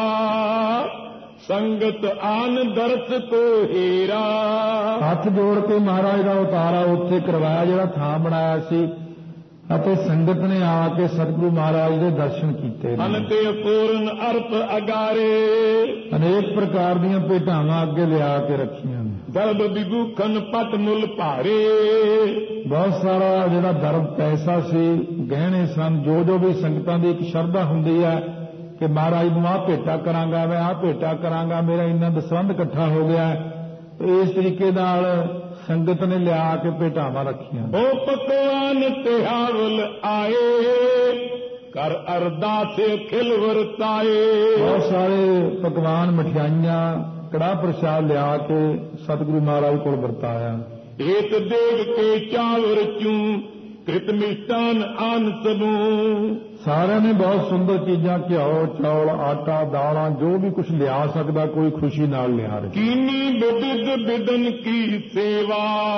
ਸੰਗਤ ਆਨ ਦਰਸ ਕੋ ਹੀਰਾ। ਹੱਥ ਜੋੜ ਕੇ ਮਹਾਰਾਜ ਦਾ ਉਤਾਰਾ ਉੱਥੇ ਕਰਵਾਇਆ, ਜਿਹੜਾ ਥਾਂ ਬਣਾਇਆ ਸੀ, ਅਤੇ ਸੰਗਤ ਨੇ ਆ ਕੇ ਸਤਿਗੁਰੂ ਮਹਾਰਾਜ ਦੇ ਦਰਸ਼ਨ ਕੀਤੇ। ਅਨਤੇ ਪੂਰਨ ਅਰਪ ਅਗਾਰੇ, ਅਨੇਕ ਪ੍ਰਕਾਰ ਦੀਆਂ ਭੇਟਾਵਾਂ ਅੱਗੇ ਲਿਆ ਕੇ ਰੱਖੀਆਂ। ਦਰਬ ਵਿਭੂਖਨ ਪਟ ਮੁੱਲ ਭਾਰੇ, ਬਹੁਤ ਸਾਰਾ ਜਿਹੜਾ ਦਰਬ ਪੈਸਾ ਸੀ, ਗਹਿਣੇ ਸਨ, ਜੋ ਜੋ ਵੀ ਸੰਗਤਾਂ ਦੀ ਇੱਕ ਸ਼ਰਧਾ ਹੁੰਦੀ ਹੈ ਕਿ ਮਹਾਰਾਜ ਨੂੰ ਆਹ ਭੇਟਾ ਕਰਾਂਗਾ, ਮੈਂ ਆਹ ਭੇਟਾ ਕਰਾਂਗਾ, ਮੇਰਾ ਇੰਨਾ ਦਸਵੰਧ ਇਕੱਠਾ ਹੋ ਗਿਆ। ਇਸ ਤਰੀਕੇ ਨਾਲ ਸੰਗਤ ਨੇ ਲਿਆ ਕੇ ਭੇਟਾਵਾਂ ਰੱਖੀਆਂ। ਉਹ ਪਕਵਾਨ ਤਿਹਾਵਲ ਆਏ, ਕਰ ਅਰਦਾਸ ਖਿਲ ਵਰਤਾਏ। ਬਹੁਤ ਸਾਰੇ ਪਕਵਾਨ, ਮਠਿਆਈਆਂ, ਕੜਾਹ ਪ੍ਰਸ਼ਾਦ ਲਿਆ ਕੇ ਸਤਿਗੁਰੂ ਮਹਾਰਾਜ ਕੋਲ ਵਰਤਾਇਆ। ਏਕ ਦੇਗ ਕੇ ਚਾਵਰ ਚੂੰ, ਕ੍ਰਿਤ ਮਿਸ਼ਟਾਨ ਆਨ ਸਬੂ। ਸਾਰਿਆਂ ਨੇ ਬਹੁਤ ਸੁੰਦਰ ਚੀਜ਼ਾਂ, ਘਿਓ, ਚੌਲ, ਆਟਾ, ਦਾਲਾਂ, ਜੋ ਵੀ ਕੁਝ ਲਿਆ ਸਕਦਾ ਕੋਈ ਖੁਸ਼ੀ ਨਾਲ ਲਿਆ ਰਿਹਾ। ਕੀਨੀ ਬਿਦਿਦ ਬਿਦਨ ਕੀ ਸੇਵਾ,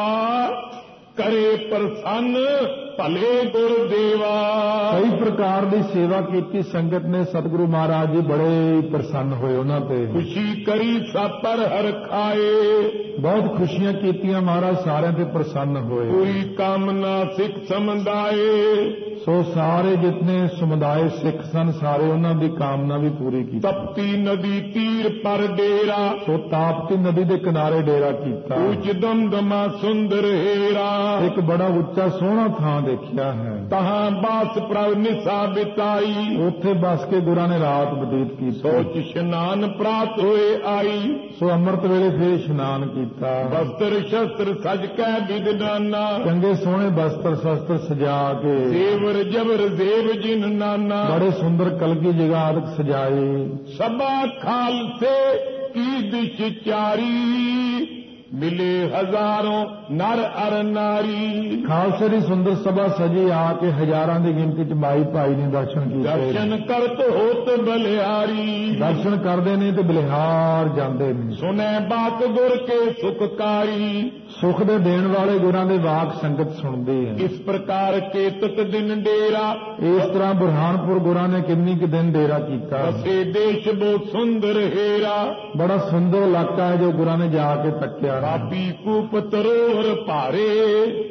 ਕਰੇ ਪ੍ਰਸੰਨ ਭਲੇ ਗੁਰ ਦੇਵਾ। ਕਈ ਪ੍ਰਕਾਰ ਦੀ ਸੇਵਾ ਕੀਤੀ ਸੰਗਤ ਨੇ, ਸਤਿਗੁਰੂ ਮਹਾਰਾਜ ਜੀ ਬੜੇ ਪ੍ਰਸੰਨ ਹੋਏ ਉਹਨਾਂ ਤੇ। ਖੁਸ਼ੀ ਕਰੀ ਸਭ ਪਰ ਹਰ ਖਾਏ, ਬਹੁਤ ਖੁਸ਼ੀਆਂ ਕੀਤੀਆਂ, ਮਹਾਰਾਜ ਸਾਰਿਆਂ ਤੇ ਪ੍ਰਸੰਨ ਹੋਏ। ਪੂਰੀ ਕਾਮਨਾ ਸਿੱਖ ਸਮੁਦਾਏ, ਸੋ ਸਾਰੇ ਜਿਤਨੇ ਸਮੁਦਾਇ ਸਿੱਖ ਸਨ, ਸਾਰੇ ਉਹਨਾਂ ਦੀ ਕਾਮਨਾ ਵੀ ਪੂਰੀ ਕੀਤੀ। ਤਪਤੀ ਨਦੀ ਤੀਰ ਪਰ ਡੇਰਾ, ਸੋ ਤਾਪਤੀ ਨਦੀ ਦੇ ਕਿਨਾਰੇ ਡੇਰਾ ਕੀਤਾ। ਉੱਚ ਦਮਦਮਾ ਸੁੰਦਰ ਹੀਰਾ, ਇੱਕ ਬੜਾ ਉੱਚਾ ਸੋਹਣਾ ਥਾਂ ਦੇਖਿਆ ਹੈ। ਤਹਾਂ ਬਾਸ ਪ੍ਰਭ ਨਿਸਾ ਬਿਤਾਈ, ਉੱਥੇ ਬਸ ਕੇ ਗੁਰਾਂ ਨੇ ਰਾਤ ਬਤੀਤ ਕੀਤੀ। ਸੋਚ ਇਸ਼ਨਾਨ ਪ੍ਰਾਤ ਹੋਏ ਆਈ, ਸੋ ਅੰਮ੍ਰਿਤ ਵੇਲੇ ਫੇਰ ਇਸ਼ਨਾਨ ਕੀਤਾ। ਬਸਤਰ ਸ਼ਸਤਰ ਸਜ ਕੈ ਵਿਦਨਾਨਾ, ਚੰਗੇ ਸੋਹਣੇ ਬਸਤਰ ਸ਼ਸਤਰ ਸਜਾ ਕੇ। ਦੇਵਰ ਜਬਰ ਦੇਵ ਜਿਨ ਨਾਨਾ, ਬੜੇ ਸੁੰਦਰ ਕਲਗੀ ਜਗਾਦਿਕ ਸਜਾਏ। ਸਭਾ ਖਾਲਸੇ ਕੀ ਦਿਸ਼ ਚਾਰੀ, ਮਿਲੇ ਹਜ਼ਾरों ਨਰ ਅਰ ਨਾਰੀ। ਖਾਲਸੇ ਦੀ ਸੁੰਦਰ ਸਭਾ ਸਜੀ, ਆ ਕੇ ਹਜ਼ਾਰਾਂ ਦੀ ਗਿਣਤੀ ਚ ਮਾਈ ਭਾਈ ਨੇ ਦਰਸ਼ਨ ਕੀਤੇ। ਦਰਸ਼ਨ ਕਰਤ ਹੋਤ ਬਲਿਹਾਰੀ, ਦਰਸ਼ਨ ਕਰਦੇ ਨੇ ਤੇ ਬਲਿਹਾਰ ਜਾਂਦੇ ਨੇ। ਸੁਨੇ ਬਾਤ ਗੁਰ ਕੇ ਸੁਖਕਾਰੀ, ਸੁਖ ਦੇ ਦੇਣ ਵਾਲੇ ਗੁਰਾਂ ਦੇ ਵਾਕ ਸੰਗਤ ਸੁਣਦੀ ਹੈ। ਇਸ ਪ੍ਰਕਾਰ ਕੇਤਕ ਦਿਨ ਡੇਰਾ, ਇਸ ਤਰ੍ਹਾਂ ਬੁਰਹਾਨਪੁਰ ਗੁਰਾਂ ਨੇ ਕਿੰਨੀ ਕੁ ਦਿਨ ਡੇਰਾ ਕੀਤਾ। ਬਸੇ ਦੇਸ਼ ਬਹੁਤ ਸੁੰਦਰ ਹੀਰਾ, ਬੜਾ ਸੁੰਦਰ ਇਲਾਕਾ ਹੈ ਜੋ ਗੁਰਾਂ ਨੇ ਜਾ ਕੇ ਤੱਕਿਆ। ਬਾਬੀ ਕੂਪ ਤਰੋਵਰ ਭਾਰੇ,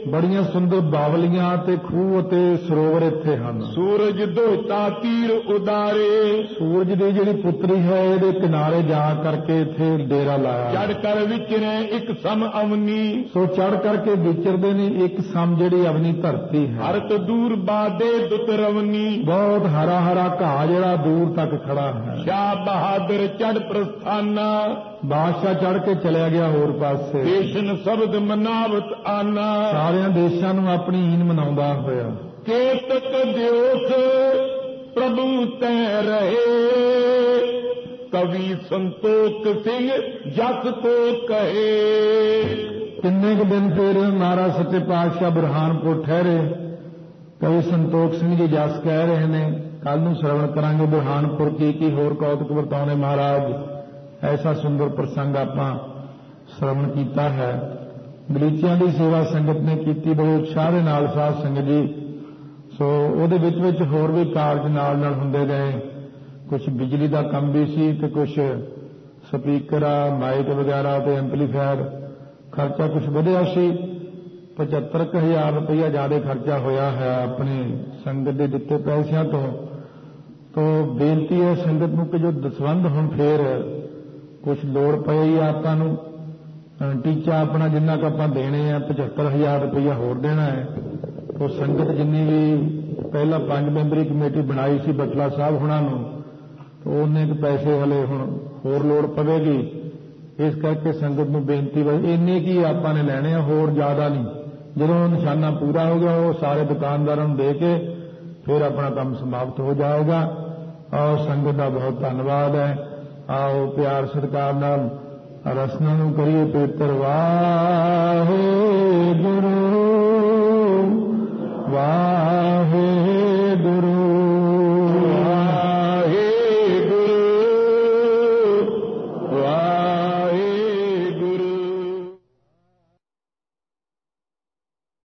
ਬੜੀਆਂ ਸੁੰਦਰ ਬਾਵਲੀਆਂ ਤੇ ਖੂਹ ਅਤੇ ਸਰੋਵਰ ਇੱਥੇ ਹਨ। ਸੂਰਜ ਦੋਤਾ ਤੀਰ ਉਦਾਰੇ, ਸੂਰਜ ਦੀ ਜਿਹੜੀ ਪੁੱਤਰੀ ਹੈ ਇਹਦੇ ਕਿਨਾਰੇ ਜਾ ਕਰਕੇ ਇੱਥੇ ਡੇਰਾ ਲਾਇਆ। ਚੜ ਕਰ ਵਿਚਰੇ ਇੱਕ ਸਮ ਅਵਨੀ, ਸੋ ਚੜ ਕਰਕੇ ਵਿਚਰਦੇ ਨੇ ਇੱਕ ਸਮ ਜਿਹੜੀ ਅਵਨੀ ਧਰਤੀ ਹੈ। ਹਰਤ ਦੂਰ ਬਾਦੇ ਦੁਤ ਰਵਨੀ, ਬਹੁਤ ਹਰਾ ਹਰਾ ਘਾਹ ਜਿਹੜਾ ਦੂਰ ਤੱਕ ਖੜਾ ਹੈ। ਸ਼ਾਹ ਬਹਾਦਰ ਚੜ ਪ੍ਰਸਥਾਨਾ, ਬਾਦਸ਼ਾਹ ਚੜ ਕੇ ਚਲਿਆ ਗਿਆ ਹੋਰ ਪਾਸੇ। ਦੇਸ਼ਨ ਸ਼ਬਦ ਮਨਾਵਤ ਆਨਾ, ਸਾਰਿਆਂ ਦੇਸ਼ਾਂ ਨੂੰ ਆਪਣੀ ਹੀਨ ਮਨਾਉਂਦਾ ਹੋਇਆ। ਕੇਤਕ ਦਿਓਸ ਪ੍ਰਭੂ ਤੈ ਰਹੇ, ਕਵੀ ਸੰਤੋਖ ਸਿੰਘ ਜਸ ਕੋ ਕਹੇ। ਕਿੰਨੇ ਕੁ ਦਿਨ ਫਿਰ ਮਹਾਰਾਜ ਸੱਚੇ ਪਾਤਸ਼ਾਹ ਬੁਰਹਾਨਪੁਰ ਠਹਿਰੇ। ਕਵੀ ਸੰਤੋਖ ਸਿੰਘ ਜੀ ਜਸ ਕਹਿ ਰਹੇ ਨੇ। ਕੱਲ ਨੂੰ ਸ਼ਰਵਣ ਕਰਾਂਗੇ ਬੁਰਹਾਨਪੁਰ ਕੀ ਕੀ ਹੋਰ ਕੌਤਕ ਵਰਤਾਉਣੇ ਮਹਾਰਾਜ। ਐਸਾ ਸੁੰਦਰ ਪ੍ਰਸੰਗ ਆਪਾਂ ਸ਼ਰਵਣ ਕੀਤਾ ਹੈ। ਗਲੀਚਿਆਂ ਦੀ ਸੇਵਾ ਸੰਗਤ ਨੇ ਕੀਤੀ ਬੜੇ ਉਤਸ਼ਾਹ ਦੇ ਨਾਲ ਸਾਧ ਸੰਗਤ ਜੀ। ਸੋ ਉਹਦੇ ਵਿੱਚ ਵਿੱਚ ਹੋਰ ਵੀ ਕਾਰਜ ਨਾਲ ਨਾਲ ਹੁੰਦੇ ਗਏ। ਕੁਝ ਬਿਜਲੀ ਦਾ ਕੰਮ ਵੀ ਸੀ ਤੇ ਕੁਝ ਸਪੀਕਰ ਆ ਮਾਈਕ ਵਗੈਰਾ ਤੇ ਐਂਪਲੀਫਾਇਰ ਖਰਚਾ ਕੁਝ ਵਧਿਆ ਸੀ। ਪਝੱਤਰ ਕੁ ਹਜ਼ਾਰ ਰੁਪਇਆ ਜ਼ਿਆਦਾ ਖਰਚਾ ਹੋਇਆ ਹੈ ਆਪਣੇ ਸੰਗਤ ਦੇ ਦਿੱਤੇ ਪੈਸਿਆਂ ਤੋਂ। ਤੋ ਬੇਨਤੀ ਹੈ ਸੰਗਤ ਨੂੰ ਕਿ ਜੋ ਦਸਵੰਧ ਹੁਣ ਫੇਰ ਕੁਝ ਲੋੜ ਪਈ ਆਪਾਂ ਨੂੰ ਟੀਚਾ ਆਪਣਾ ਜਿੰਨਾ ਕੁ ਆਪਾਂ ਦੇਣੇ ਆ ਪਝੱਤਰ ਹਜ਼ਾਰ ਰੁਪਇਆ ਹੋਰ ਦੇਣਾ ਹੈ। ਤੋ ਸੰਗਤ ਜਿੰਨੀ ਵੀ ਪਹਿਲਾਂ ਪੰਜ ਮੈਂਬਰੀ ਕਮੇਟੀ ਬਣਾਈ ਸੀ ਬਟਲਾ ਸਾਹਿਬ ਹੁਣਾਂ ਨੂੰ, ਉਹਨੇ ਕੁ ਪੈਸੇ ਹਲੇ ਹੁਣ ਹੋਰ ਲੋੜ ਪਵੇਗੀ। ਇਸ ਕਰਕੇ ਸੰਗਤ ਨੂੰ ਬੇਨਤੀ ਬਈ ਇੰਨੇ ਕੀ ਆਪਾਂ ਨੇ ਲੈਣੇ ਆ, ਹੋਰ ਜ਼ਿਆਦਾ ਨਹੀਂ। ਜਦੋਂ ਨਿਸ਼ਾਨਾ ਪੂਰਾ ਹੋ ਗਿਆ ਉਹ ਸਾਰੇ ਦੁਕਾਨਦਾਰਾਂ ਨੂੰ ਦੇ ਕੇ ਫਿਰ ਆਪਣਾ ਕੰਮ ਸਮਾਪਤ ਹੋ ਜਾਏਗਾ। ਆਓ ਸੰਗਤ ਦਾ ਬਹੁਤ ਧੰਨਵਾਦ ਹੈ। ਆਓ ਪਿਆਰ ਸਤਿਕਾਰ ਨਾਲ ਰਸਨਾ ਨੂੰ ਕਰੀਏ ਪਵਿੱਤਰ ਵਾਹਿਗੁਰੂ।